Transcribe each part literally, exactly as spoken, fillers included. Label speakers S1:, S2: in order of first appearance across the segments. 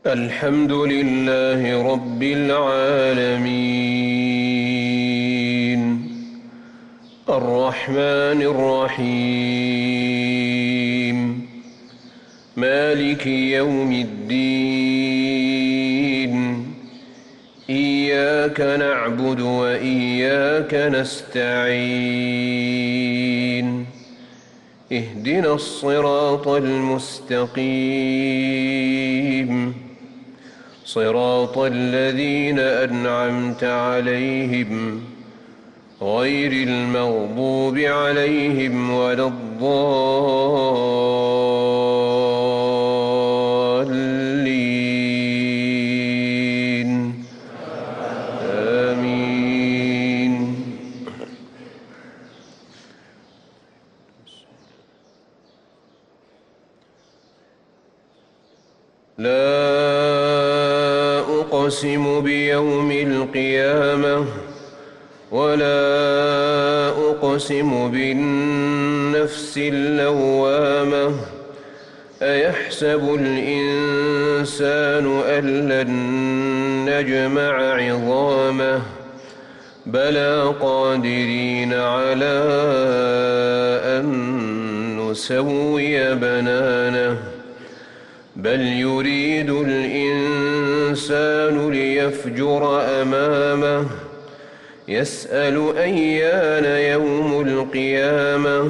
S1: الحمد لله رب العالمين الرحمن الرحيم مالك يوم الدين إياك نعبد وإياك نستعين اهدنا الصراط المستقيم صراط الذين أنعمت عليهم غير المغضوب عليهم ولا الضالين آمين. لا أقسم بيوم القيامة ولا أقسم بالنفس اللوامة أيحسب الإنسان أن لن نجمع عظامه بلى قادرين على أن نسوي بنانه بل يريد الإنسان ليفجر أمامه يسأل أيان يوم القيامة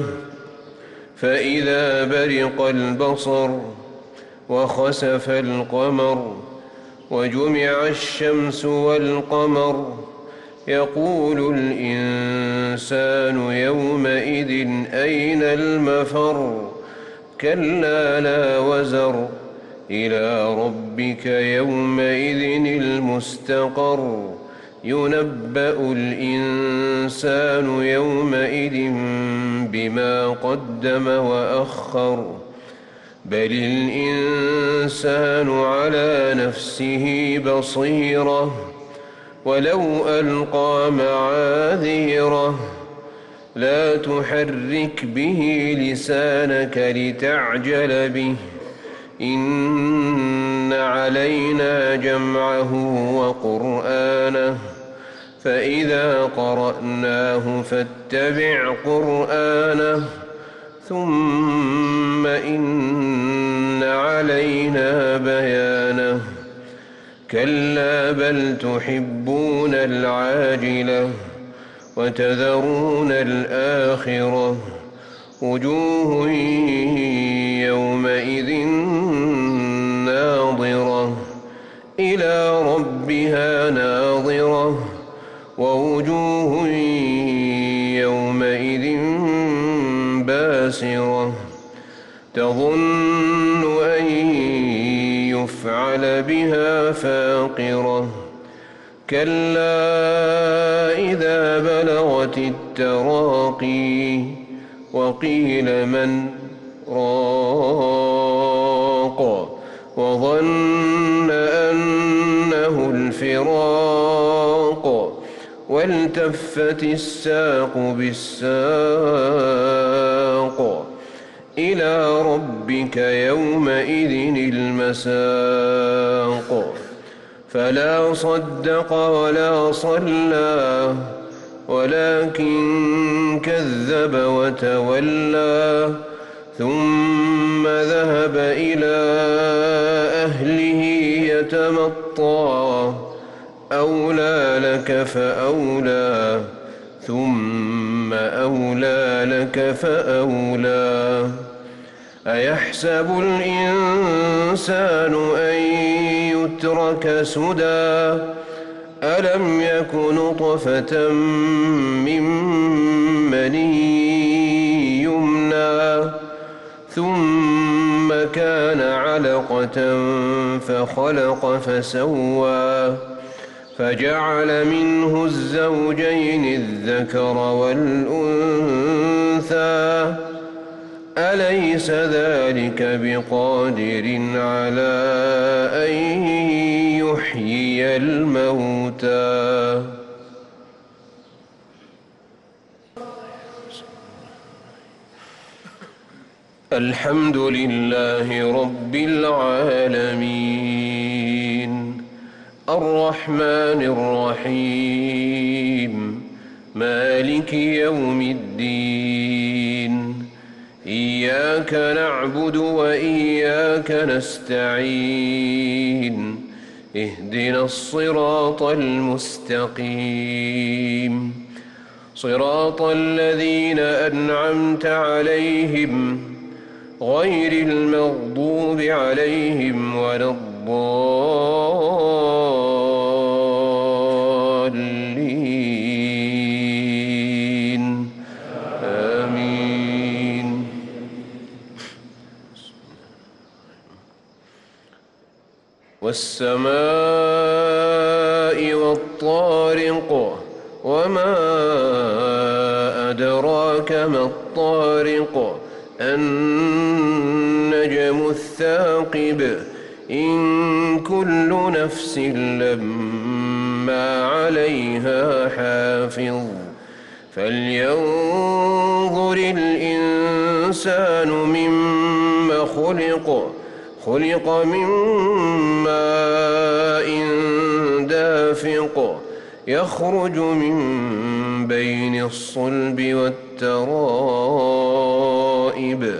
S1: فإذا برق البصر وخسف القمر وجمع الشمس والقمر يقول الإنسان يومئذ أين المفر كلا لا وزر إلى ربك يومئذ المستقر ينبأ الإنسان يومئذ بما قدم وأخر بل الإنسان على نفسه بصيرة ولو ألقى معاذيره لا تحرك به لسانك لتعجل به إن علينا جمعه وقرآنه فإذا قرأناه فاتبع قرآنه ثم إن علينا بيانه كلا بل تحبون العاجلة وتذرون الآخرة وجوه يومئذ ناظرة إلى ربها ناظرة ووجوه يومئذ باسرة تظن أن يفعل بها فاقرة كلا إذا بلغت التراقي وقيل من راق وظن أنه الفراق والتفت الساق بالساق إلى ربك يومئذ المساق فلا صدق ولا صلى ولكن كذب وتولى ثم ذهب إلى أهله يتمطى أولى لك فأولى ثم أولى لك فأولى أيحسب الإنسان أن يترك سدى ألم يك نطفة من مني يمنى ثم كان علقة فخلق فسوى فجعل منه الزوجين الذكر والأنثى أليس ذلك بقادر على أن يحيي الموتى الحمد لله رب العالمين الرحمن الرحيم مالك يوم الدين إياك نعبد وإياك نستعين اهدنا الصراط المستقيم صراط الذين أنعمت عليهم غير المغضوب عليهم ولا الضالين آمين. والسماء والطارق وما أدراك ما الطارق النجم الثاقب إن كل نفس لما عليها حافظ فلينظر الإنسان مما خلق خلق من ماء دافق يخرج من بين الصلب والترائب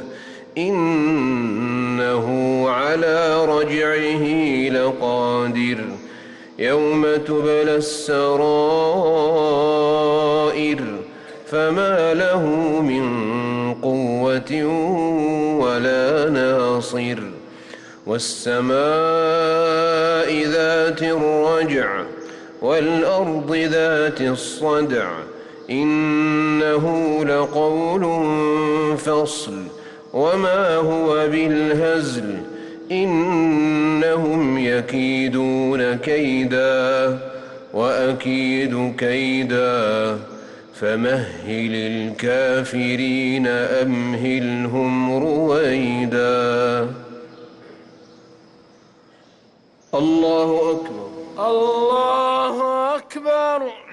S1: إنه على رجعه لقادر يوم تبلى السرائر فما له من قوة ولا ناصر والسماء ذات الرجع والأرض ذات الصدع إنه لقول فصل وما هو بالهزل إنهم يكيدون كيدا وأكيد كيدا فمهل الكافرين أمهلهم رويدا. الله أكبر.
S2: الله أكبر.